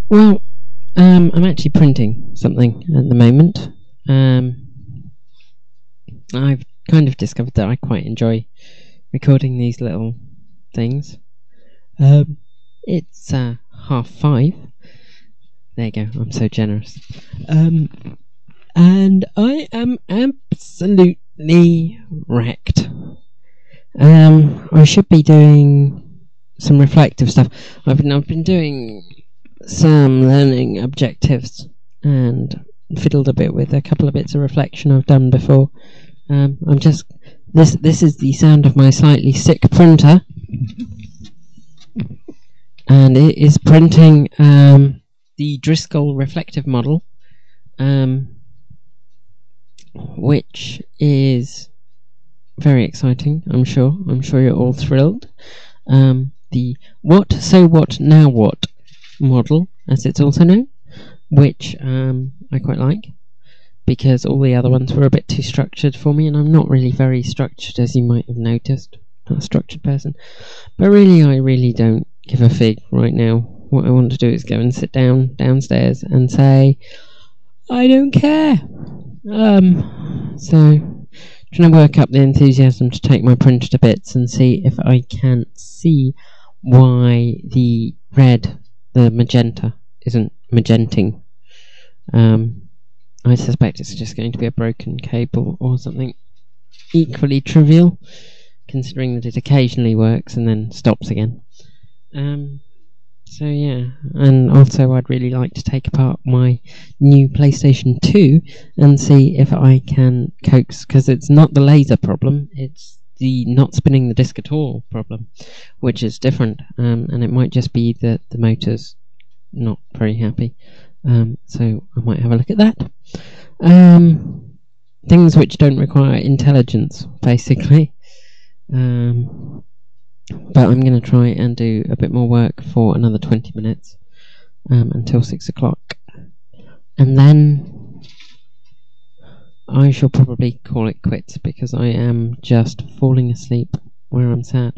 Well, I'm actually printing something at the moment. I've kind of discovered that I quite enjoy recording these little things. It's 5:30. There you go. I'm so generous. And I am absolutely wrecked. I should be doing some reflective stuff. I've been doing some learning objectives and fiddled a bit with a couple of bits of reflection I've done before. I'm just this is the sound of my slightly sick printer, and it is printing the Driscoll reflective model, which is very exciting. I'm sure you're all thrilled. The what, so what, now what model, as it's also known, which I quite like, because all the other ones were a bit too structured for me, and I'm not really very structured, as you might have noticed. Not a structured person. But really, I really don't give a fig right now. What I want to do is go and sit downstairs and say, I don't care. So trying to work up the enthusiasm to take my printer to bits and see if I can see why the magenta, isn't magenting. I suspect it's just going to be a broken cable or something equally trivial, considering that it occasionally works and then stops again. So yeah, and also I'd really like to take apart my new PlayStation 2 and see if I can coax, because it's not the laser problem, it's the not spinning the disc at all problem, which is different, and it might just be that the motor's not very happy. So I might have a look at that. Things which don't require intelligence, basically. But I'm going to try and do a bit more work for another 20 minutes until 6 o'clock. And then I shall probably call it quits, because I am just falling asleep where I'm sat.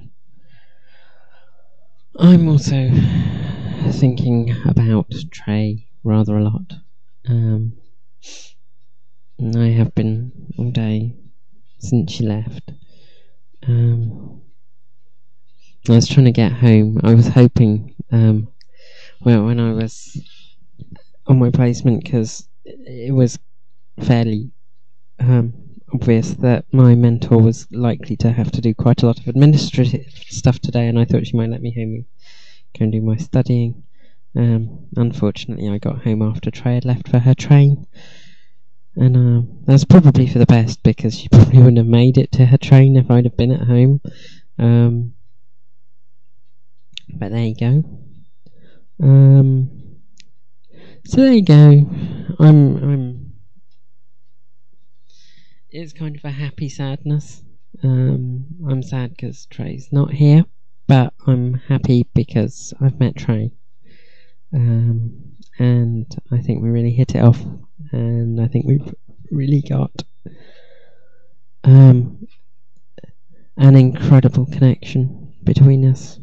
I'm also thinking about Trey rather a lot. I have been all day since she left. I was trying to get home. I was hoping, when I was on my placement, because it was fairly obvious that my mentor was likely to have to do quite a lot of administrative stuff today, and I thought she might let me home and go and do my studying. Unfortunately, I got home after Trey had left for her train, and that was probably for the best, because she probably wouldn't have made it to her train if I'd have been at home. But there you go. So there you go. It's kind of a happy sadness. I'm sad because Trey's not here, but I'm happy because I've met Trey. And I think we really hit it off, and I think we've really got an incredible connection between us.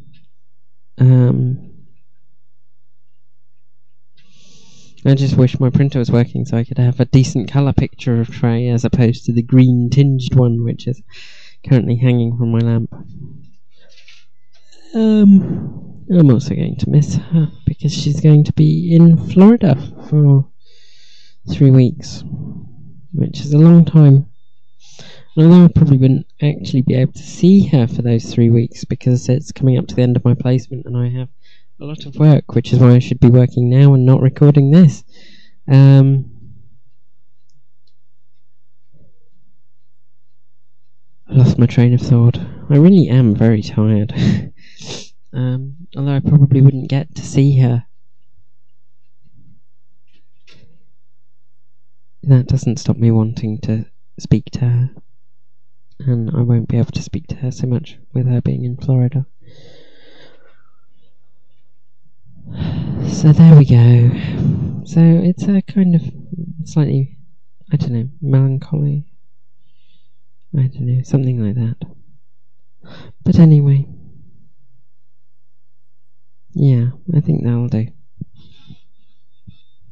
I just wish my printer was working so I could have a decent colour picture of Trey, as opposed to the green tinged one which is currently hanging from my lamp. I'm also going to miss her, because she's going to be in Florida for 3 weeks, which is a long time. And although I probably wouldn't actually be able to see her for those 3 weeks, because it's coming up to the end of my placement and I have a lot of work, which is why I should be working now and not recording this. I lost my train of thought. I really am very tired. Although I probably wouldn't get to see her. That doesn't stop me wanting to speak to her. And I won't be able to speak to her so much with her being in Florida. So there we go. So it's a kind of slightly, I don't know, melancholy. I don't know, something like that. But anyway, yeah, I think that'll do.